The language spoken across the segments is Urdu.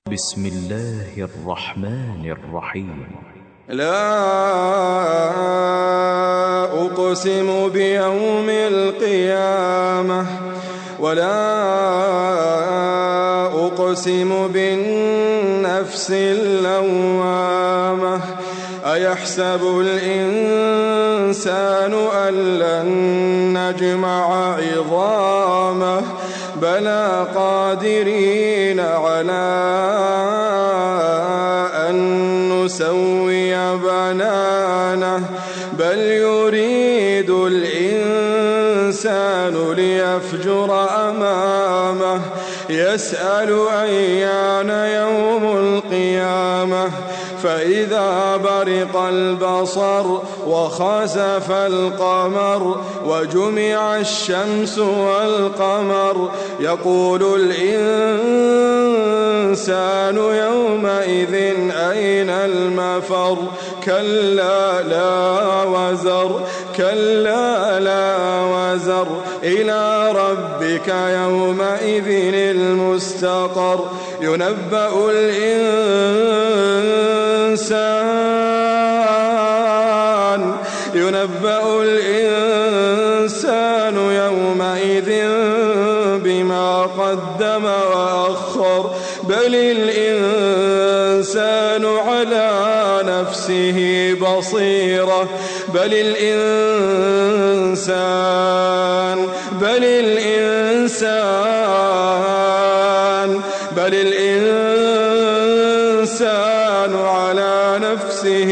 بسم الله الرحمن الرحيم لا أقسم بيوم القيامة ولا أقسم بالنفس اللوامة أيحسب الإنسان أن لن نجمع عظامه بلى قادرين على أن نسوي بنانه بل يريد الإنسان ليفجر أمامه يسأل أيان يوم القيامة فإذا برق البصر وخسف القمر وجمع الشمس والقمر يقول الإنسان يومئذ أين المفر كلا لا وزر إلى ربك يومئذ المستقر ينبأ الإنسان يومئذ بما قدم وأخر بل الإنسان على نفسه بصيرة بل الإنسان على نفسه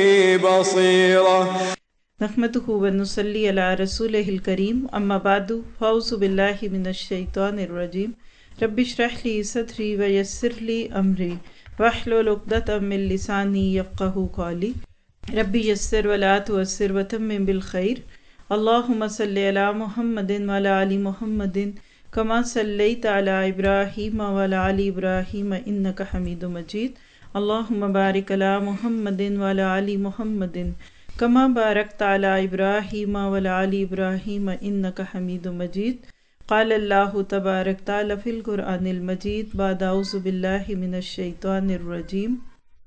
بصيرة نحمده ونصلي على رسوله الكريم اما بعد فاعوذ بالله من الشيطان الرجيم رب اشرح لي صدري ويسر لي امري واحلل عقدة من لساني يفقهوا قولي رب يسر ولا تعسر وتمم بالخير اللهم صل على محمد وعلى ال محمد كما صليت على ابراهيم وعلى ال ابراهيم انك حميد مجيد اللهم بارك على محمد وعلى ال محمد كما باركت على إبراهيم وعلى آل إبراهيم إنك حميد مجيد قال الله تبارك وتعالى في القرآن المجيد بعد أعوذ بالله من الشيطان الرجيم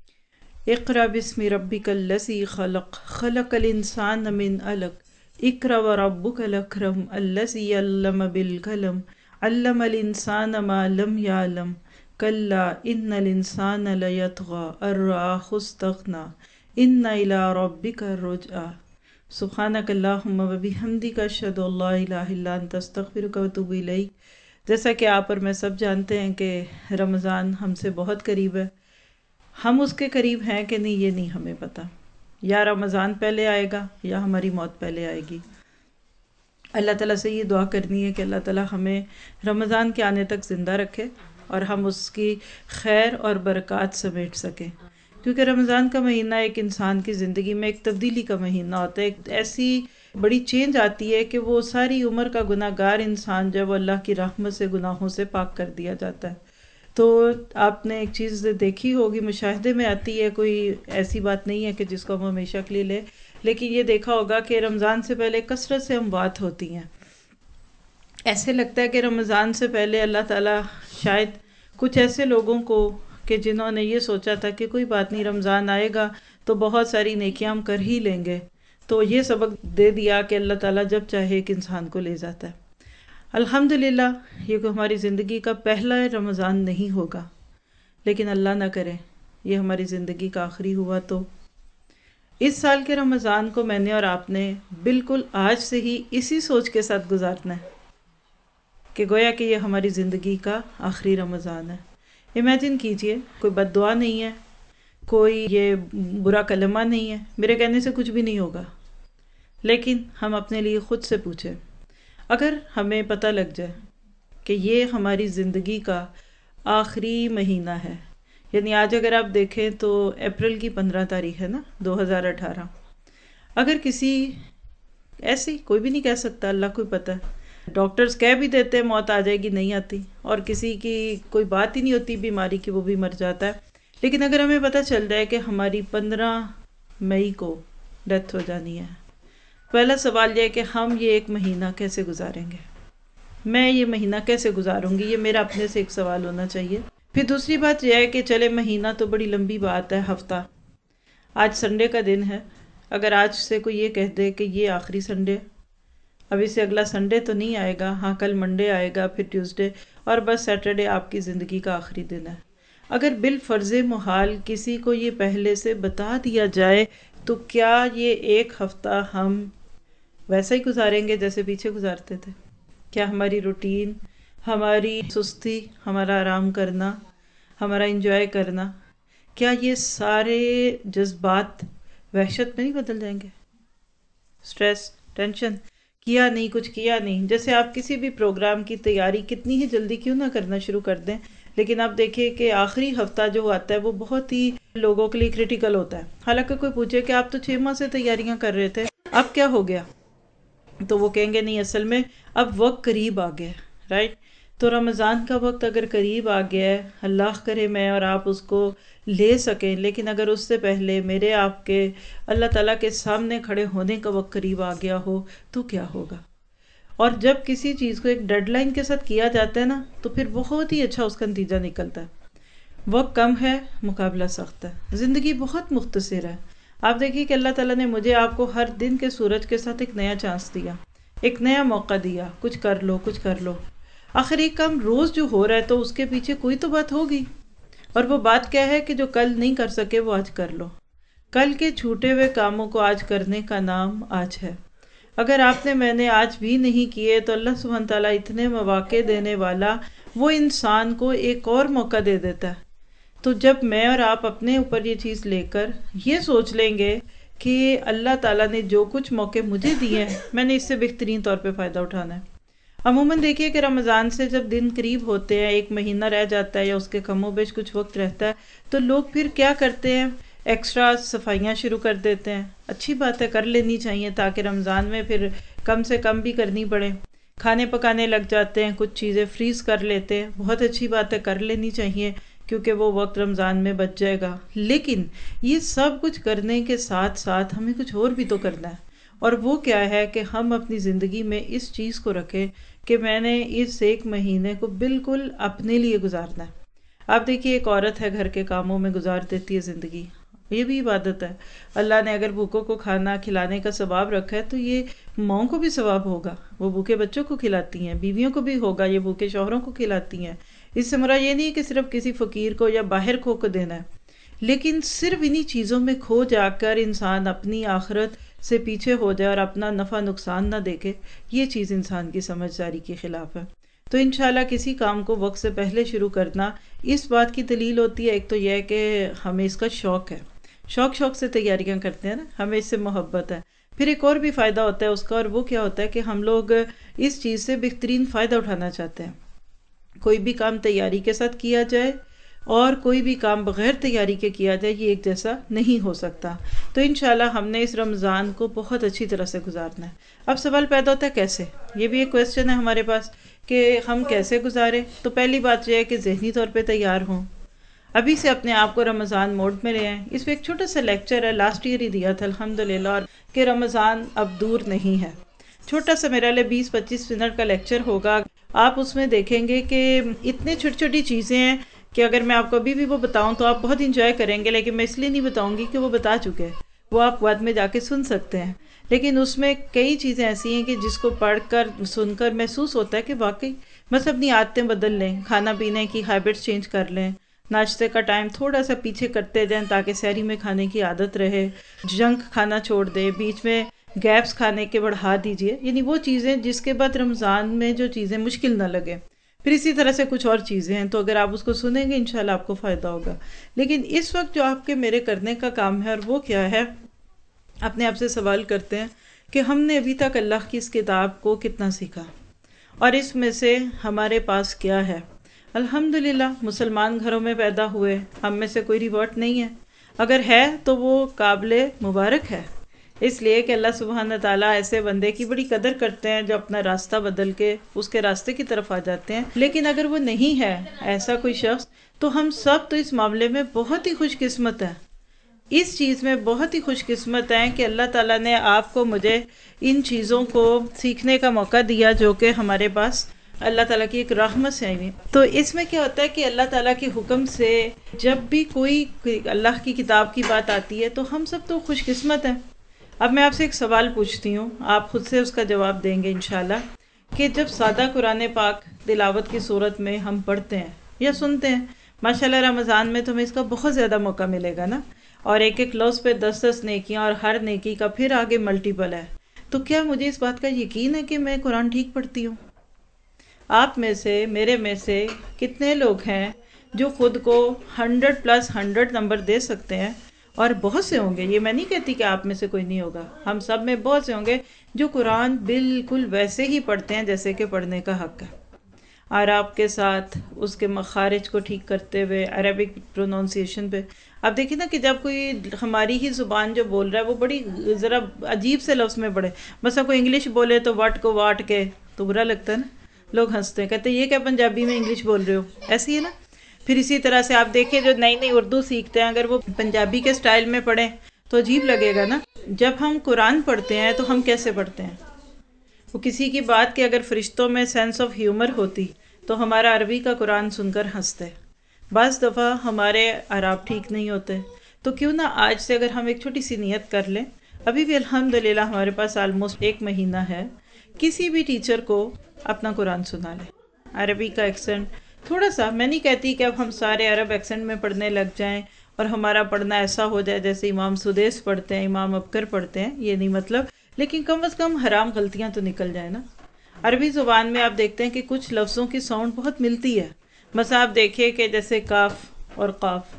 اقرأ باسم ربك الذي خلق الإنسان من علق اقرأ وربك الأكرم الذي علم بالقلم علم الإنسان ما لم يعلم كلا إن الإنسان ليطغى أن رآه استغنى ان الى ربک الرجعی سبحانک اللہم وبحمدک اشہد ان لا الہ الا انت استغفرک واتوب الیک۔ جیسا کہ آپ اور میں سب جانتے ہیں کہ رمضان ہم سے بہت قریب ہے، ہم اس کے قریب ہیں کہ نہیں یہ نہیں ہمیں پتہ، یا رمضان پہلے آئے گا یا ہماری موت پہلے آئے گی۔ اللہ تعالیٰ سے یہ دعا کرنی ہے کہ اللہ تعالیٰ ہمیں رمضان کے آنے تک زندہ رکھے اور ہم اس کی خیر اور برکات سمیٹ سکیں، کیونکہ رمضان کا مہینہ ایک انسان کی زندگی میں ایک تبدیلی کا مہینہ ہوتا ہے، ایک ایسی بڑی چینج آتی ہے کہ وہ ساری عمر کا گناہ گار انسان جو ہے وہ اللہ کی رحمت سے گناہوں سے پاک کر دیا جاتا ہے۔ تو آپ نے ایک چیز دیکھی ہوگی، مشاہدے میں آتی ہے، کوئی ایسی بات نہیں ہے کہ جس کو ہم ہمیشہ کے لیے لیں، لیکن یہ دیکھا ہوگا کہ رمضان سے پہلے کثرت سے اموات ہوتی ہیں۔ ایسے لگتا ہے کہ رمضان سے پہلے اللہ تعالیٰ شاید کچھ ایسے لوگوں کو کہ جنہوں نے یہ سوچا تھا کہ کوئی بات نہیں رمضان آئے گا تو بہت ساری نیکیاں ہم کر ہی لیں گے، تو یہ سبق دے دیا کہ اللہ تعالیٰ جب چاہے ایک انسان کو لے جاتا ہے۔ الحمدللہ یہ کہ ہماری زندگی کا پہلا رمضان نہیں ہوگا، لیکن اللہ نہ کرے یہ ہماری زندگی کا آخری ہوا تو اس سال کے رمضان کو میں نے اور آپ نے بالکل آج سے ہی اسی سوچ کے ساتھ گزارنا ہے کہ گویا کہ یہ ہماری زندگی کا آخری رمضان ہے۔ امیجن کیجئے کوئی بد دعا نہیں ہے، کوئی یہ برا کلمہ نہیں ہے، میرے کہنے سے کچھ بھی نہیں ہوگا، لیکن ہم اپنے لیے خود سے پوچھیں اگر ہمیں پتہ لگ جائے کہ یہ ہماری زندگی کا آخری مہینہ ہے، یعنی آج اگر آپ دیکھیں تو اپریل کی 15 تاریخ ہے نا 2018، اگر کسی ایسی کوئی بھی نہیں کہہ سکتا، اللہ کو پتہ ہے، ڈاکٹرز کہہ بھی دیتے ہیں موت آ جائے گی، نہیں آتی، اور کسی کی کوئی بات ہی نہیں ہوتی بیماری کی وہ بھی مر جاتا ہے، لیکن اگر ہمیں پتہ چل جائے کہ ہماری 15 مئی کو ڈیتھ ہو جانی ہے، پہلا سوال یہ ہے کہ ہم یہ ایک مہینہ کیسے گزاریں گے، میں یہ مہینہ کیسے گزاروں گی، یہ میرا اپنے سے ایک سوال ہونا چاہیے۔ پھر دوسری بات یہ ہے کہ چلے مہینہ تو بڑی لمبی بات ہے، ہفتہ، آج سنڈے کا دن ہے، اگر آج سے کوئی یہ کہہ دے کہ یہ آخری سنڈے، ابھی سے اگلا سنڈے تو نہیں آئے گا، ہاں کل منڈے آئے گا، پھر ٹیوزڈے، اور بس سیٹرڈے آپ کی زندگی کا آخری دن ہے، اگر بالفرض محال کسی کو یہ پہلے سے بتا دیا جائے تو کیا یہ ایک ہفتہ ہم ویسا ہی گزاریں گے جیسے پیچھے گزارتے تھے؟ کیا ہماری روٹین، ہماری سستی، ہمارا آرام کرنا، ہمارا انجوائے کرنا، کیا یہ سارے جذبات وحشت میں نہیں بدل جائیں گے؟ سٹریس، ٹینشن، کیا نہیں، کچھ کیا نہیں، جیسے آپ کسی بھی پروگرام کی تیاری کتنی ہی جلدی کیوں نہ کرنا شروع کر دیں، لیکن آپ دیکھیں کہ آخری ہفتہ جو آتا ہے وہ بہت ہی لوگوں کے لیے کریٹیکل ہوتا ہے. حالانکہ کوئی پوچھے کہ آپ تو 6 ماہ سے تیاریاں کر رہے تھے، اب کیا ہو گیا؟ تو وہ کہیں گے نہیں، اصل میں اب وقت قریب آ گیا، رائٹ؟ تو رمضان کا وقت اگر قریب آ گیا ہے، اللہ کرے میں اور آپ اس کو لے سکیں، لیکن اگر اس سے پہلے میرے آپ کے اللہ تعالیٰ کے سامنے کھڑے ہونے کا وقت قریب آ گیا ہو تو کیا ہوگا؟ اور جب کسی چیز کو ایک ڈیڈ لائن کے ساتھ کیا جاتا ہے نا تو پھر بہت ہی اچھا اس کا نتیجہ نکلتا ہے. وقت کم ہے، مقابلہ سخت ہے، زندگی بہت مختصر ہے. آپ دیکھیے کہ اللہ تعالیٰ نے مجھے آپ کو ہر دن کے سورج کے ساتھ ایک نیا چانس دیا، ایک نیا موقع دیا، کچھ کر لو، کچھ کر لو. آخر ایک کام روز جو ہو رہا ہے تو اس کے پیچھے کوئی تو بات ہوگی، اور وہ بات کیا ہے کہ جو کل نہیں کر سکے وہ آج کر لو. کل کے چھوٹے ہوئے کاموں کو آج کرنے کا نام آج ہے. اگر آپ نے میں نے آج بھی نہیں کیے تو اللہ سبحانہ تعالیٰ اتنے مواقع دینے والا وہ انسان کو ایک اور موقع دے دیتا ہے. تو جب میں اور آپ اپنے اوپر یہ چیز لے کر یہ سوچ لیں گے کہ اللہ تعالیٰ نے جو کچھ موقع مجھے دیے ہیں میں نے اس سے بہترین طور پہ فائدہ اٹھانا ہے. عموماً دیکھیے کہ رمضان سے جب دن قریب ہوتے ہیں، ایک مہینہ رہ جاتا ہے یا اس کے کم و بیش کچھ وقت رہتا ہے، تو لوگ پھر کیا کرتے ہیں؟ ایکسٹرا صفائیاں شروع کر دیتے ہیں. اچھی بات ہے، کر لینی چاہیے تاکہ رمضان میں پھر کم سے کم بھی کرنی پڑے. کھانے پکانے لگ جاتے ہیں، کچھ چیزیں فریز کر لیتے ہیں، بہت اچھی بات ہے، کر لینی چاہیے کیونکہ وہ وقت رمضان میں بچ جائے گا. لیکن یہ سب کچھ کرنے کے ساتھ ساتھ ہمیں کچھ اور بھی تو کرنا ہے، اور وہ کیا ہے کہ ہم اپنی زندگی میں اس چیز کو رکھیں کہ میں نے اس ایک مہینے کو بالکل اپنے لیے گزارنا ہے. آپ دیکھیے ایک عورت ہے گھر کے کاموں میں گزار دیتی ہے زندگی، یہ بھی عبادت ہے. اللہ نے اگر بھوکوں کو کھانا کھلانے کا ثواب رکھا ہے تو یہ ماؤں کو بھی ثواب ہوگا، وہ بھوکے بچوں کو کھلاتی ہیں، بیویوں کو بھی ہوگا، یہ بھوکے شوہروں کو کھلاتی ہیں. اس سے مراد یہ نہیں کہ صرف کسی فقیر کو یا باہر کو دینا ہے، لیکن صرف انہی چیزوں میں کھو جا کر انسان اپنی آخرت سے پیچھے ہو جائے اور اپنا نفع نقصان نہ دیکھے، یہ چیز انسان کی سمجھداری کے خلاف ہے. تو انشاءاللہ کسی کام کو وقت سے پہلے شروع کرنا اس بات کی دلیل ہوتی ہے، ایک تو یہ ہے کہ ہمیں اس کا شوق ہے، شوق سے تیاریاں کرتے ہیں نا، ہمیں اس سے محبت ہے. پھر ایک اور بھی فائدہ ہوتا ہے اس کا، اور وہ کیا ہوتا ہے کہ ہم لوگ اس چیز سے بہترین فائدہ اٹھانا چاہتے ہیں. کوئی بھی کام تیاری کے ساتھ کیا جائے اور کوئی بھی کام بغیر تیاری کے کیا جائے، یہ ایک جیسا نہیں ہو سکتا. تو انشاءاللہ ہم نے اس رمضان کو بہت اچھی طرح سے گزارنا ہے. اب سوال پیدا ہوتا ہے کیسے؟ یہ بھی ایک کویسچن ہے ہمارے پاس کہ ہم کیسے گزاریں. تو پہلی بات یہ ہے کہ ذہنی طور پہ تیار ہوں، ابھی سے اپنے آپ کو رمضان موڈ میں لے آئیں. اس پہ ایک چھوٹا سا لیکچر ہے، لاسٹ ایئر ہی دیا تھا الحمدللہ، اور کہ رمضان اب دور نہیں ہے. چھوٹا سا میرے لیے 20-25 منٹ کا لیکچر ہوگا. آپ اس میں دیکھیں گے کہ اتنے چھوٹی چھوٹی چیزیں ہیں کہ اگر میں آپ کو ابھی بھی وہ بتاؤں تو آپ بہت انجوائے کریں گے، لیکن میں اس لیے نہیں بتاؤں گی کہ وہ بتا چکے ہیں، وہ آپ بعد میں جا کے سن سکتے ہیں. لیکن اس میں کئی چیزیں ایسی ہیں کہ جس کو پڑھ کر سن کر محسوس ہوتا ہے کہ واقعی بس اپنی عادتیں بدل لیں، کھانا پینے کی ہیبٹس چینج کر لیں، ناشتے کا ٹائم تھوڑا سا پیچھے کرتے جائیں تاکہ سحری میں کھانے کی عادت رہے، جنک کھانا چھوڑ دیں، بیچ میں گیپس کھانے کے بڑھا دیجئے، یعنی وہ چیزیں جس کے بعد رمضان میں جو چیزیں مشکل نہ لگے. پھر اسی طرح سے کچھ اور چیزیں ہیں، تو اگر آپ اس کو سنیں گے انشاءاللہ آپ کو فائدہ ہوگا. لیکن اس وقت جو آپ کے میرے کرنے کا کام ہے، اور وہ کیا ہے، اپنے آپ سے سوال کرتے ہیں کہ ہم نے ابھی تک اللہ کی اس کتاب کو کتنا سیکھا، اور اس میں سے ہمارے پاس کیا ہے. الحمدللہ مسلمان گھروں میں پیدا ہوئے، ہم میں سے کوئی ریورٹ نہیں ہے، اگر ہے تو وہ قابل مبارک ہے، اس لیے کہ اللہ سبحانہ تعالیٰ ایسے بندے کی بڑی قدر کرتے ہیں جو اپنا راستہ بدل کے اس کے راستے کی طرف آ جاتے ہیں. لیکن اگر وہ نہیں ہے ایسا کوئی شخص، تو ہم سب تو اس معاملے میں بہت ہی خوش قسمت ہیں، اس چیز میں بہت ہی خوش قسمت ہیں کہ اللہ تعالیٰ نے آپ کو مجھے ان چیزوں کو سیکھنے کا موقع دیا جو کہ ہمارے پاس اللہ تعالیٰ کی ایک رحمت سے آئی ہوئی ہیں۔ تو اس میں کیا ہوتا ہے کہ اللہ تعالیٰ کے حکم سے جب بھی کوئی اللہ کی کتاب کی بات آتی ہے تو ہم سب تو خوش قسمت ہیں۔ اب میں آپ سے ایک سوال پوچھتی ہوں، آپ خود سے اس کا جواب دیں گے انشاءاللہ، کہ جب سادہ قرآن پاک تلاوت کی صورت میں ہم پڑھتے ہیں یا سنتے ہیں، ماشاءاللہ رمضان میں تو ہمیں اس کا بہت زیادہ موقع ملے گا نا، اور ایک ایک لفظ پہ 10 نیکیاں، اور ہر نیکی کا پھر آگے ملٹیپل ہے، تو کیا مجھے اس بات کا یقین ہے کہ میں قرآن ٹھیک پڑھتی ہوں؟ آپ میں سے، میرے میں سے کتنے لوگ ہیں جو خود کو 100+100 نمبر دے سکتے ہیں؟ اور بہت سے ہوں گے، یہ میں نہیں کہتی کہ آپ میں سے کوئی نہیں ہوگا، ہم سب میں بہت سے ہوں گے جو قرآن بالکل ویسے ہی پڑھتے ہیں جیسے کہ پڑھنے کا حق ہے، اور آپ کے ساتھ اس کے مخارج کو ٹھیک کرتے ہوئے، عربک پروننسیشن پہ۔ اب دیکھیں نا کہ جب کوئی ہماری ہی زبان جو بول رہا ہے وہ بڑی ذرا عجیب سے لفظ میں پڑھے، مثلا کوئی انگلش بولے تو واٹ کو واٹ کے تو برا لگتا ہے نا، لوگ ہنستے ہیں، کہتے ہیں یہ کیا پنجابی میں انگلش بول رہے ہو، ایسی ہے نا۔ پھر اسی طرح سے آپ دیکھیں جو نئی نئی اردو سیکھتے ہیں، اگر وہ پنجابی کے سٹائل میں پڑھیں تو عجیب لگے گا نا۔ جب ہم قرآن پڑھتے ہیں تو ہم کیسے پڑھتے ہیں؟ وہ کسی کی بات کے اگر فرشتوں میں سینس آف ہیومر ہوتی تو ہمارا عربی کا قرآن سن کر ہنستے۔ بعض دفعہ ہمارے اعراب ٹھیک نہیں ہوتے، تو کیوں نہ آج سے اگر ہم ایک چھوٹی سی نیت کر لیں، ابھی بھی الحمدللہ ہمارے پاس آلموسٹ 1 مہینہ ہے، کسی بھی ٹیچر کو اپنا قرآن سنا لیں، عربی کا ایکسنٹ تھوڑا سا، میں نہیں کہتی کہ اب ہم سارے عرب ایکسنٹ میں پڑھنے لگ جائیں اور ہمارا پڑھنا ایسا ہو جائے جیسے امام سدیس پڑھتے ہیں، امام ابکر پڑھتے ہیں، یہ نہیں مطلب، لیکن کم از کم حرام غلطیاں تو نکل جائیں نا۔ عربی زبان میں آپ دیکھتے ہیں کہ کچھ لفظوں کی ساؤنڈ بہت ملتی ہے، مثلا آپ دیکھیں کہ جیسے کاف اور قاف،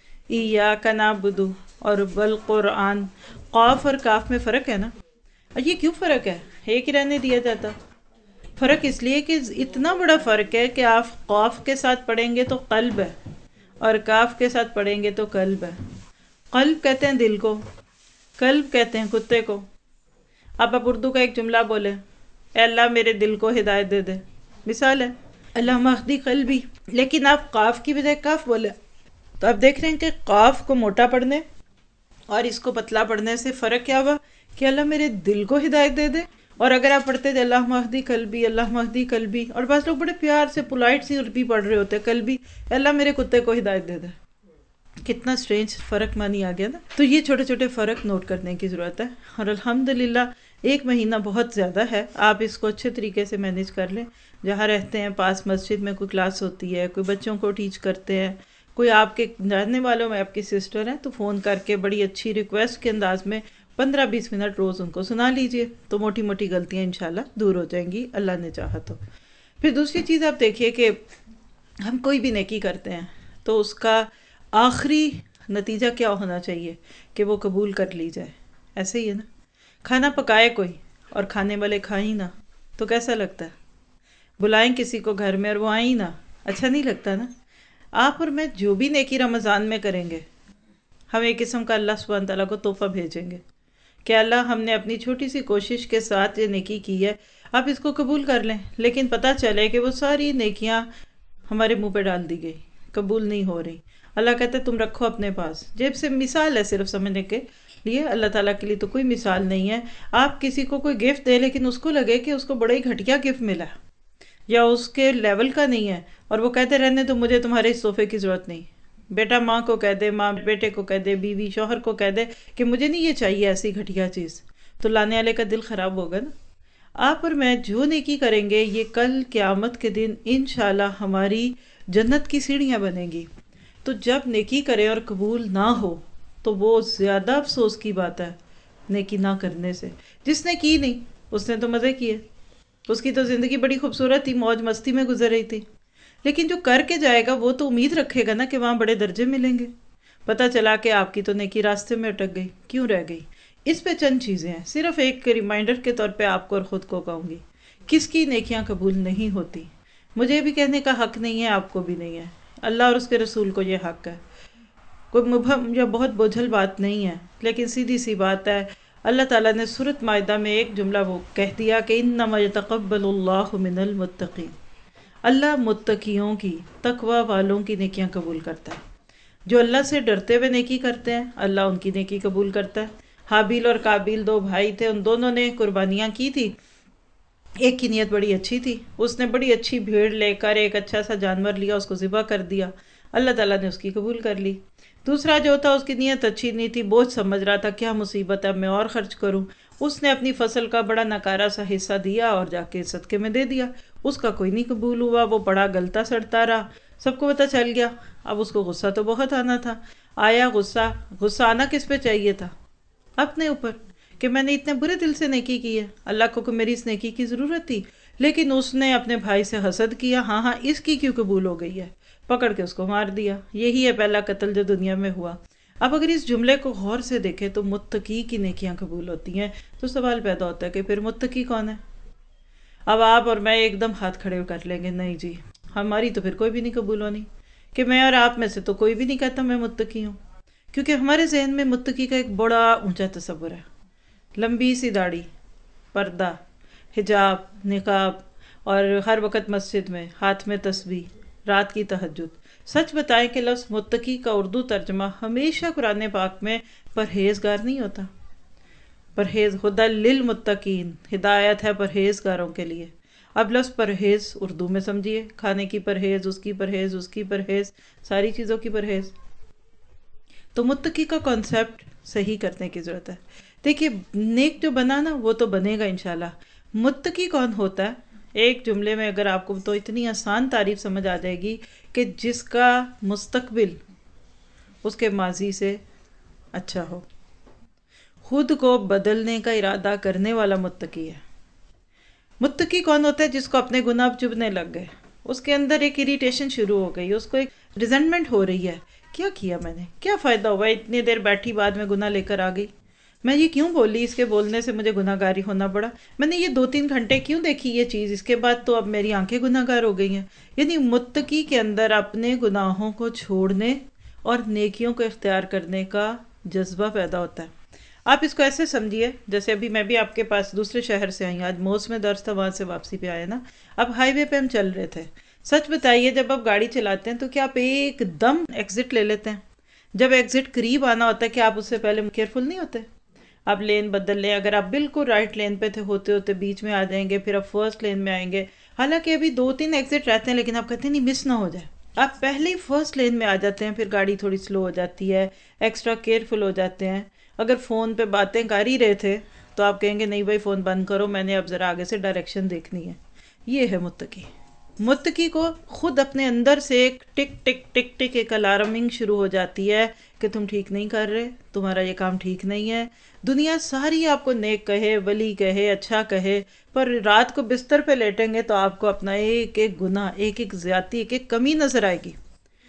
ایاک نعبد اور بالقرآن، قاف اور کاف میں فرق ہے نا، اور یہ کیوں فرق ہے؟ ایک ہی رہنے دیا جاتا۔ فرق اس لیے کہ اتنا بڑا فرق ہے کہ آپ قاف کے ساتھ پڑھیں گے تو قلب ہے، اور کاف کے ساتھ پڑھیں گے تو قلب ہے۔ قلب کہتے ہیں دل کو، قلب کہتے ہیں کتے کو۔ اب آپ اردو کا ایک جملہ بولیں، اے اللہ میرے دل کو ہدایت دے دے، مثال ہے، اللہم اہدی قلبی، لیکن آپ قاف کی بجائے کاف بولے، تو آپ دیکھ رہے ہیں کہ قاف کو موٹا پڑھنے اور اس کو پتلا پڑھنے سے فرق کیا ہوا کہ اللہ میرے دل کو ہدایت دے دے۔ اور اگر آپ پڑھتے تھے اللہم اہدی قلبی، اللہم اہدی قلبی، اور بعض لوگ بڑے پیار سے پولائٹ سی عربی پڑھ رہے ہوتے قلبی، اللہ میرے کتے کو ہدایت دے دے، کتنا سٹرینج فرق مانی آ گیا نا۔ تو یہ چھوٹے چھوٹے فرق نوٹ کرنے کی ضرورت ہے، اور الحمدللہ 1 مہینہ بہت زیادہ ہے، آپ اس کو اچھے طریقے سے مینیج کر لیں۔ جہاں رہتے ہیں پاس مسجد میں کوئی کلاس ہوتی ہے، کوئی بچوں کو ٹیچ کرتے ہیں، کوئی آپ کے جاننے والوں میں آپ کی سسٹر ہیں، تو فون کر کے بڑی اچھی ریکویسٹ کے انداز میں 15-20 منٹ روز ان کو سنا لیجئے، تو موٹی موٹی غلطیاں انشاءاللہ دور ہو جائیں گی، اللہ نے چاہا تو۔ پھر دوسری چیز آپ دیکھیے کہ ہم کوئی بھی نیکی کرتے ہیں تو اس کا آخری نتیجہ کیا ہونا چاہیے کہ وہ قبول کر لی جائے، ایسے ہی ہے نا۔ کھانا پکائے کوئی اور کھانے والے کھائیں نہ تو کیسا لگتا ہے؟ بلائیں کسی کو گھر میں اور وہ آئیں نہ، اچھا نہیں لگتا نا۔ آپ اور میں جو بھی نیکی رمضان میں کریں گے، ہم ایک قسم کا اللہ سبحانہ تعالیٰ کو تحفہ بھیجیں گے کہ اللہ ہم نے اپنی چھوٹی سی کوشش کے ساتھ یہ نیکی کی ہے، آپ اس کو قبول کر لیں، لیکن پتہ چلے کہ وہ ساری نیکیاں ہمارے منہ پہ ڈال دی گئی، قبول نہیں ہو رہی۔ اللہ کہتے تم رکھو اپنے پاس، جیب سے مثال ہے صرف سمجھنے کے لیے، اللہ تعالیٰ کے لیے تو کوئی مثال نہیں ہے۔ آپ کسی کو کوئی گفٹ دے لیکن اس کو لگے کہ اس کو بڑا ہی گھٹیا گفٹ ملا یا اس کے لیول کا نہیں ہے، اور وہ کہتے رہنے تو مجھے تمہارے اس تحفے کی ضرورت نہیں۔ بیٹا ماں کو کہہ دے، ماں بیٹے کو کہہ دے، بیوی شوہر کو کہہ دے کہ مجھے نہیں یہ چاہیے ایسی گھٹیا چیز، تو لانے والے کا دل خراب ہوگا نا۔ آپ اور میں جو نیکی کریں گے یہ کل قیامت کے دن انشاءاللہ ہماری جنت کی سیڑھیاں بنیں گی۔ تو جب نیکی کرے اور قبول نہ ہو تو وہ زیادہ افسوس کی بات ہے نیکی نہ کرنے سے۔ جس نے کی نہیں اس نے تو مزے کیے، اس کی تو زندگی بڑی خوبصورت تھی، موج مستی میں گزر رہی تھی، لیکن جو کر کے جائے گا وہ تو امید رکھے گا نا کہ وہاں بڑے درجے ملیں گے۔ پتہ چلا کہ آپ کی تو نیکی راستے میں اٹک گئی، کیوں رہ گئی؟ اس پہ چند چیزیں ہیں، صرف ایک ریمائنڈر کے طور پہ آپ کو اور خود کو کہوں گی، کس کی نیکیاں قبول نہیں ہوتی؟ مجھے بھی کہنے کا حق نہیں ہے، آپ کو بھی نہیں ہے، اللہ اور اس کے رسول کو یہ حق ہے۔ کوئی مبہم یا بہت بوجھل بات نہیں ہے، لیکن سیدھی سی بات ہے، اللہ تعالیٰ نے سورۃ مائدہ میں ایک جملہ وہ کہہ دیا کہ انما یتقبل اللہ من المتقین، اللہ متقیوں کی، تقوی والوں کی نیکیاں قبول کرتا ہے۔ جو اللہ سے ڈرتے ہوئے نیکی کرتے ہیں اللہ ان کی نیکی قبول کرتا ہے۔ حابیل اور قابیل 2 بھائی تھے، ان دونوں نے قربانیاں کی تھی، ایک کی نیت بڑی اچھی تھی، اس نے بڑی اچھی بھیڑ لے کر ایک اچھا سا جانور لیا، اس کو ذبح کر دیا، اللہ تعالیٰ نے اس کی قبول کر لی۔ دوسرا جو تھا اس کی نیت اچھی نہیں تھی، بوجھ سمجھ رہا تھا کیا مصیبت ہے، میں اور خرچ کروں، اس نے اپنی فصل کا بڑا نکارا سا حصہ دیا اور جا کے صدقے میں دے دیا، اس کا کوئی نہیں قبول ہوا، وہ بڑا گلتا سڑتا رہا، سب کو پتہ چل گیا۔ اب اس کو غصہ تو بہت آنا تھا، آیا غصہ آنا کس پہ چاہیے تھا؟ اپنے اوپر، کہ میں نے اتنے برے دل سے نیکی کی ہے، اللہ کو میری اس نیکی کی ضرورت تھی، لیکن اس نے اپنے بھائی سے حسد کیا، ہاں اس کی کیوں قبول ہو گئی ہے، پکڑ کے اس کو مار دیا۔ یہی ہے پہلا قتل جو دنیا میں ہوا۔ اب اگر اس جملے کو غور سے دیکھیں تو متقی کی نیکیاں قبول ہوتی ہیں، تو سوال پیدا ہوتا ہے کہ پھر متقی کون ہے؟ اب آپ اور میں ایک دم ہاتھ کھڑے کر لیں گے، نہیں جی ہماری تو پھر کوئی بھی نہیں قبول ہونی، کہ میں اور آپ میں سے تو کوئی بھی نہیں کہتا میں متقی ہوں، کیونکہ ہمارے ذہن میں متقی کا ایک بڑا اونچا تصور ہے، لمبی سی داڑھی، پردہ، حجاب، نقاب، اور ہر وقت مسجد میں، ہاتھ میں تسبیح، رات کی تہجد۔ سچ بتائیں کہ لفظ متقی کا اردو ترجمہ ہمیشہ قرآن پاک میں پرہیزگار نہیں ہوتا۔ پرہیز، ہدی للمتقین، ہدایت ہے پرہیزگاروں کے لیے۔ اب لفظ پرہیز اردو میں سمجھیے، کھانے کی پرہیز، اس کی پرہیز، اس کی پرہیز، ساری چیزوں کی پرہیز۔ تو متقی کا کانسیپٹ صحیح کرنے کی ضرورت ہے۔ دیکھیے نیک جو بنا نا وہ تو بنے گا انشاءاللہ۔ متقی کون ہوتا ہے؟ ایک جملے میں اگر آپ کو تو اتنی آسان تعریف سمجھ آ جائے گی کہ جس کا مستقبل اس کے ماضی سے اچھا ہو، خود کو بدلنے کا ارادہ کرنے والا متقی ہے۔ متقی کون ہوتا ہے؟ جس کو اپنے گناہ چبھنے لگ گئے، اس کے اندر ایک اریٹیشن شروع ہو گئی، اس کو ایک ریزنٹمنٹ ہو رہی ہے، کیا کیا میں نے، کیا فائدہ ہوا، اتنی دیر بیٹھی بعد میں گناہ لے کر آ گئی، میں یہ کیوں بولی، اس کے بولنے سے مجھے گناہ گاری ہونا پڑا، میں نے یہ 2-3 گھنٹے کیوں دیکھی یہ چیز، اس کے بعد تو اب میری آنکھیں گناہ گار ہو گئی ہیں۔ یعنی متقی کے اندر اپنے گناہوں کو چھوڑنے اور نیکیوں کو اختیار کرنے کا جذبہ پیدا ہوتا ہے۔ آپ اس کو ایسے سمجھیے، جیسے ابھی میں بھی آپ کے پاس دوسرے شہر سے آئی، آج موس میں درس تھا، وہاں سے واپسی پہ آئے نا، اب ہائی وے پہ ہم چل رہے تھے۔ سچ بتائیے جب آپ گاڑی چلاتے ہیں تو کیا آپ ایک دم ایگزٹ لے لیتے ہیں؟ جب ایگزٹ قریب آنا ہوتا ہے کہ آپ اس سے پہلے کیئرفل نہیں ہوتے؟ آپ لین بدل لیں، اگر آپ بالکل رائٹ لین پہ تھے ہوتے ہوتے بیچ میں آ جائیں گے، پھر آپ فرسٹ لین میں آئیں گے، حالانکہ ابھی 2-3 ایگزٹ رہتے ہیں لیکن آپ کہتے ہیں نہیں مس نہ ہو جائے، آپ پہلے ہی فرسٹ لین میں آ جاتے ہیں، پھر گاڑی تھوڑی سلو ہو جاتی ہے، ایکسٹرا کیئرفل ہو جاتے ہیں۔ اگر فون پہ باتیں کر ہی رہے تھے تو آپ کہیں گے نہیں بھائی فون بند کرو، میں نے اب ذرا آگے سے ڈائریکشن دیکھنی ہے۔ یہ ہے متقی۔ متقی کو خود اپنے اندر سے ایک ٹک ٹک ٹک ٹک ایک الارمنگ شروع ہو جاتی ہے کہ تم ٹھیک نہیں کر رہے، تمہارا یہ کام ٹھیک نہیں ہے۔ دنیا ساری آپ کو نیک کہے، ولی کہے، اچھا کہے، پر رات کو بستر پہ لیٹیں گے تو آپ کو اپنا ایک ایک گناہ، ایک ایک زیادتی، ایک ایک کمی نظر آئے گی۔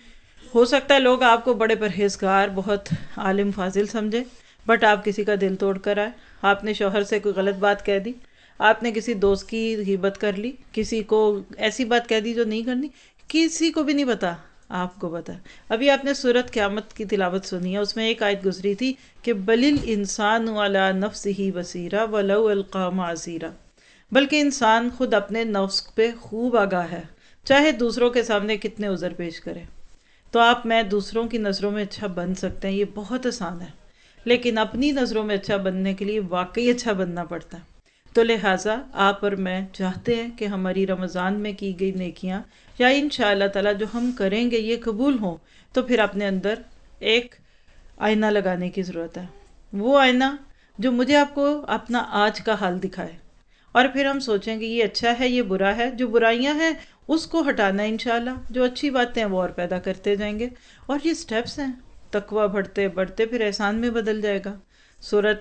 ہو سکتا ہے لوگ آپ کو بڑے پرہیزگار، بہت عالم فاضل سمجھے، بٹ آپ کسی کا دل توڑ کر آئے، آپ نے شوہر سے کوئی غلط بات کہہ دی، آپ نے کسی دوست کی غیبت کر لی، کسی کو ایسی بات کہہ دی جو نہیں کرنی، کسی کو بھی نہیں پتا، آپ کو پتا۔ ابھی آپ نے سورۃ قیامت کی تلاوت سنی ہے، اس میں ایک آیت گزری تھی کہ بل الانسان علی نفسہ بصیرہ ولو القی معاذیرہ، بلکہ انسان خود اپنے نفس پہ خوب آگاہ ہے، چاہے دوسروں کے سامنے کتنے عذر پیش کرے۔ تو آپ میں دوسروں کی نظروں میں اچھا بن سکتے ہیں، یہ بہت آسان ہے، لیکن اپنی نظروں میں اچھا بننے کے لیے واقعی اچھا بننا پڑتا ہے۔ تو لہٰذا آپ اور میں چاہتے ہیں کہ ہماری رمضان میں کی گئی نیکیاں یا انشاءاللہ تعالیٰ جو ہم کریں گے یہ قبول ہوں، تو پھر اپنے اندر ایک آئینہ لگانے کی ضرورت ہے، وہ آئینہ جو مجھے آپ کو اپنا آج کا حال دکھائے، اور پھر ہم سوچیں کہ یہ اچھا ہے یہ برا ہے، جو برائیاں ہیں اس کو ہٹانا ہے انشاءاللہ، جو اچھی باتیں ہیں وہ اور پیدا کرتے جائیں گے، اور یہ سٹیپس ہیں، تقویٰ بڑھتے بڑھتے پھر احسان میں بدل جائے گا۔ سورۃ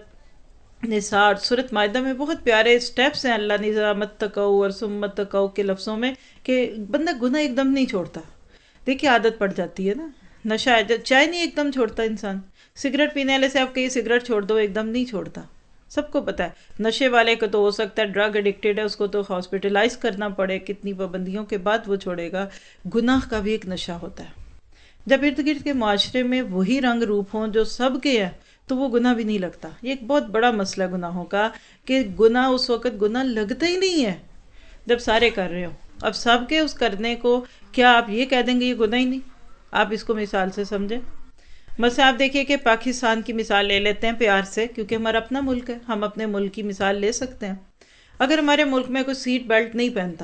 نساء اور سورۃ مائدہ میں بہت پیارے سٹیپس ہیں، اللہ نے مت تقو اور ثم تقو کے لفظوں میں، کہ بندہ گناہ ایک دم نہیں چھوڑتا۔ دیکھیے عادت پڑ جاتی ہے نا، نشہ ہے، چائے نہیں ایک دم چھوڑتا انسان، سگریٹ پینے والے سے آپ کہیں سگریٹ چھوڑ دو ایک دم نہیں چھوڑتا، سب کو پتا ہے۔ نشے والے کو تو ہو سکتا ہے ڈرگ ایڈکٹیڈ ہے، اس کو تو ہاسپٹلائز کرنا پڑے، کتنی پابندیوں کے بعد وہ چھوڑے گا۔ گناہ کا بھی ایک نشہ ہوتا ہے، جب ارد گرد کے معاشرے میں وہی رنگ روپ ہوں جو سب کے ہیں تو وہ گناہ بھی نہیں لگتا۔ یہ ایک بہت بڑا مسئلہ گناہوں کا، کہ گناہ اس وقت گناہ لگتا ہی نہیں ہے جب سارے کر رہے ہوں۔ اب سب کے اس کرنے کو کیا آپ یہ کہہ دیں گے یہ گناہ ہی نہیں؟ آپ اس کو مثال سے سمجھیں۔ مثلا آپ دیکھیے کہ پاکستان کی مثال لے لیتے ہیں پیار سے، کیونکہ ہمارا اپنا ملک ہے، ہم اپنے ملک کی مثال لے سکتے ہیں۔ اگر ہمارے ملک میں کوئی سیٹ بیلٹ نہیں پہنتا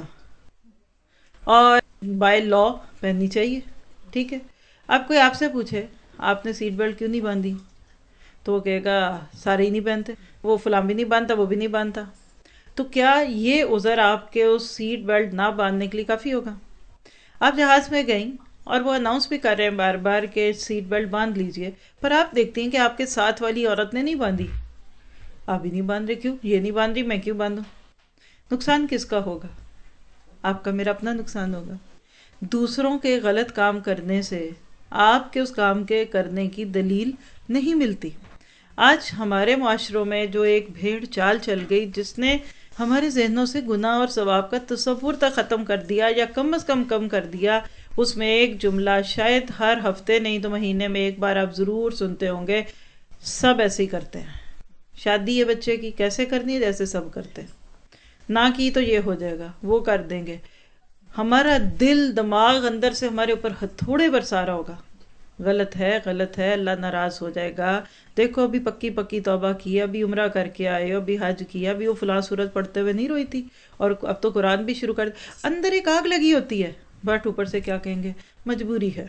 اور بائی لا پہننی چاہیے، ٹھیک ہے، اب کوئی آپ سے پوچھے آپ نے سیٹ بیلٹ کیوں نہیں باندھی، تو وہ کہے گا سارے ہی نہیں پہنتے، وہ فلاں بھی نہیں باندھتا، وہ بھی نہیں باندھتا. تو کیا یہ عذر آپ کے اس سیٹ بیلٹ نہ باندھنے کے لیے کافی ہوگا؟ آپ جہاز میں گئیں اور وہ اناؤنس بھی کر رہے ہیں بار بار کہ سیٹ بیلٹ باندھ لیجئے، پر آپ دیکھتے ہیں کہ آپ کے ساتھ والی عورت نے نہیں باندھی، آپ بھی نہیں باندھ رہے، کیوں؟ یہ نہیں باندھ رہی، میں کیوں باندھوں؟ نقصان کس کا ہوگا؟ آپ کا، میرا اپنا نقصان ہوگا. دوسروں کے غلط کام کرنے سے آپ کے اس کام کے کرنے کی دلیل نہیں ملتی. آج ہمارے معاشروں میں جو ایک بھیڑ چال چل گئی جس نے ہمارے ذہنوں سے گناہ اور ثواب کا تصور تک ختم کر دیا، یا کم از کم کر دیا. اس میں ایک جملہ شاید ہر ہفتے نہیں تو مہینے میں ایک بار آپ ضرور سنتے ہوں گے، سب ایسے ہی کرتے ہیں. شادی ہے بچے کی، کیسے کرنی ہے؟ جیسے سب کرتے ہیں. نہ کی تو یہ ہو جائے گا، وہ کر دیں گے. ہمارا دل دماغ اندر سے ہمارے اوپر ہتھوڑے برسا رہا ہوگا، غلط ہے، غلط ہے، اللہ ناراض ہو جائے گا. دیکھو ابھی پکی توبہ کی، ابھی عمرہ کر کے آئے، ابھی حج کیا، ابھی وہ فلاں سورت پڑھتے ہوئے نہیں روئی تھی، اور اب تو قرآن بھی شروع کر دیا. اندر ایک آگ لگی ہوتی ہے، بٹ اوپر سے کیا کہیں گے؟ مجبوری ہے.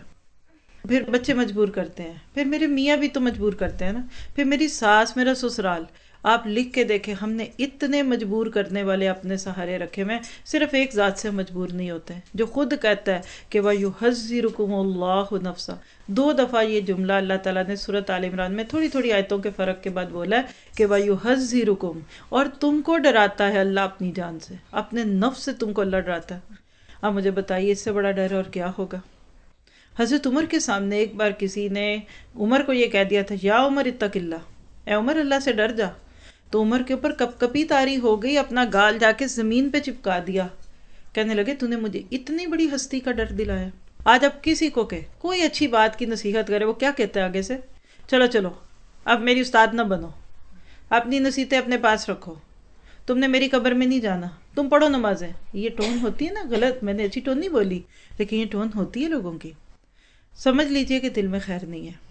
پھر بچے مجبور کرتے ہیں، پھر میرے میاں بھی تو مجبور کرتے ہیں نا، پھر میری ساس، میرا سسرال. آپ لکھ کے دیکھیں، ہم نے اتنے مجبور کرنے والے اپنے سہارے رکھے میں، صرف ایک ذات سے مجبور نہیں ہوتے، جو خود کہتا ہے کہ وَيُحَذِّرُكُمُ اللَّهُ نَفْسَهُ. 2 دفعہ یہ جملہ اللہ تعالیٰ نے سورۃ آل عمران میں تھوڑی آیتوں کے فرق کے بعد بولا ہے کہ وَيُحَذِّرُكُمْ، اور تم کو ڈراتا ہے اللہ اپنی جان سے، اپنے نفس سے تم کو اللہ ڈراتا ہے. اب مجھے بتائیے اس سے بڑا ڈر اور کیا ہوگا؟ حضرت عمر کے سامنے ایک بار کسی نے عمر کو یہ کہہ دیا تھا، یا عمر اتق اللہ، اے عمر اللہ سے ڈر جا. تو عمر کے اوپر کپ کپی طاری ہو گئی، اپنا گال جا کے زمین پہ چپکا دیا، کہنے لگے تو نے مجھے اتنی بڑی ہستی کا ڈر دلایا. آج اب کسی کو کہ کوئی اچھی بات کی نصیحت کرے، وہ کیا کہتے ہیں آگے سے؟ چلو اب میری استاد نہ بنو، اپنی نصیحتیں اپنے پاس رکھو، تم نے میری قبر میں نہیں جانا، تم پڑھو نمازیں. یہ ٹون ہوتی ہے نا، غلط، میں نے اچھی ٹون نہیں بولی، لیکن یہ ٹون ہوتی ہے لوگوں کی. سمجھ لیجئے کہ دل میں خیر نہیں ہے.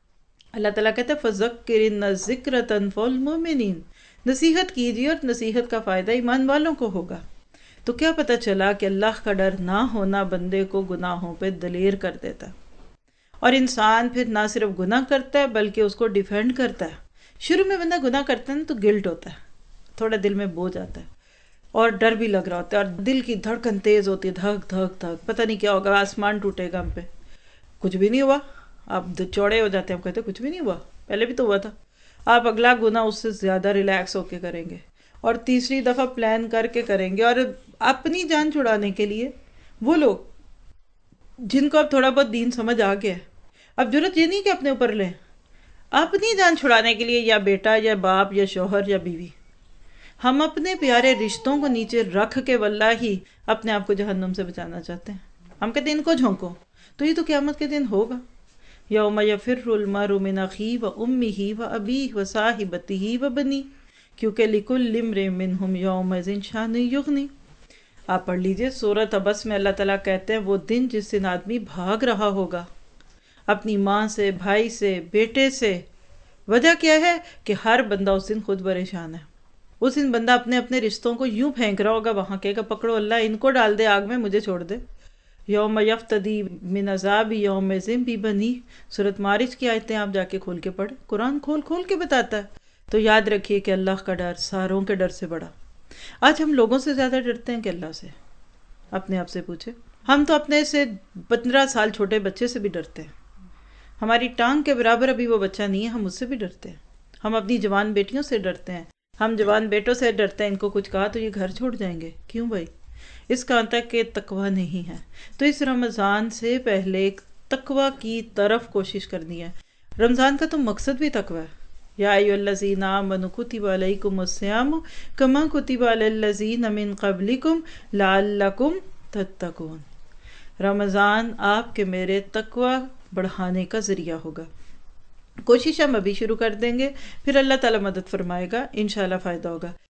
اللہ تعالیٰ کہتا ہے فَذَكِّرْ إِنَّ الذِّكْرَ تَنفَعُ الْمُؤْمِنِينَ، نصیحت کیجیے اور نصیحت کا فائدہ ایمان والوں کو ہوگا. تو کیا پتہ چلا کہ اللہ کا ڈر نہ ہونا بندے کو گناہوں پہ دلیر کر دیتا ہے، اور انسان پھر نہ صرف گناہ کرتا ہے بلکہ اس کو ڈیفینڈ کرتا ہے. شروع میں بندہ گناہ کرتا ہے نا تو گلٹ ہوتا ہے، تھوڑا دل میں بوجھ آتا ہے، اور ڈر بھی لگ رہا ہوتا ہے، اور دل کی دھڑکن تیز ہوتی ہے، دھک دھک دھک، پتہ نہیں کیا ہوگا، آسمان ٹوٹے گا ہم پہ. کچھ بھی نہیں ہوا، آپ چوڑے ہو جاتے ہیں، ہم کہتے ہیں کچھ بھی نہیں ہوا، پہلے بھی تو ہوا تھا. آپ اگلا گناہ اس سے زیادہ ریلیکس ہو کے کریں گے، اور تیسری دفعہ پلان کر کے کریں گے. اور اپنی جان چھڑانے کے لیے وہ لوگ جن کو اب تھوڑا بہت دین سمجھ آ گیا ہے، اب ضرورت یہ نہیں کہ اپنے اوپر لیں، اپنی جان چھڑانے کے لیے یا بیٹا یا باپ یا شوہر یا بیوی، ہم اپنے پیارے رشتوں کو نیچے رکھ کے واللہ ہی اپنے آپ کو جہنم سے بچانا چاہتے ہیں. ہم کہتے ہیں ان کو جھونکو، تو یہ تو قیامت کے دن ہوگا. یوم یفر المرء من اخیہ وامہ وابیہ وصاحبتہ وبنیہ، کیونکہ لکل امرئ منہم یومئذ شأن یغنیہ. آپ پڑھ لیجئے سورۃ عبس میں اللہ تعالیٰ کہتے ہیں وہ دن جس دن آدمی بھاگ رہا ہوگا اپنی ماں سے، بھائی سے، بیٹے سے. وجہ کیا ہے کہ ہر بندہ اس دن خود پریشان ہے. اس دن بندہ اپنے اپنے رشتوں کو یوں پھینک رہا ہوگا، وہاں کہے گا پکڑو اللہ ان کو ڈال دے آگ میں، مجھے چھوڑ دے. یوم یفتدی من عذاب یومئذ ببنیہ، سورۃ معارج کی آیتیں آپ جا کے کھول کے پڑھیں، قرآن کھول کے بتاتا ہے. تو یاد رکھیے کہ اللہ کا ڈر ساروں کے ڈر سے بڑا. آج ہم لوگوں سے زیادہ ڈرتے ہیں کہ اللہ سے. اپنے آپ سے پوچھیں، ہم تو اپنے سے 15 سال چھوٹے بچے سے بھی ڈرتے ہیں. ہماری ٹانگ کے برابر ابھی وہ بچہ نہیں ہے، ہم اس سے بھی ڈرتے ہیں. ہم اپنی جوان بیٹیوں سے ڈرتے ہیں، ہم جوان بیٹوں سے ڈرتے ہیں، ان کو کچھ کہا تو یہ گھر چھوڑ جائیں گے. کیوں بھائی؟ اس کا تک کہ تقوی نہیں ہے. تو اس رمضان سے پہلے ایک تقوی کی طرف کوشش کرنی ہے. رمضان کا تو مقصد بھی تقوی ہے. یا ایھا الذین آمنوا کتب علیکم الصیام کما کتب علی الذین من قبلکم لعلکم تتقون. رمضان آپ کے میرے تقوی بڑھانے کا ذریعہ ہوگا. کوشش ہم ابھی شروع کر دیں گے، پھر اللہ تعالیٰ مدد فرمائے گا، انشاءاللہ فائدہ ہوگا.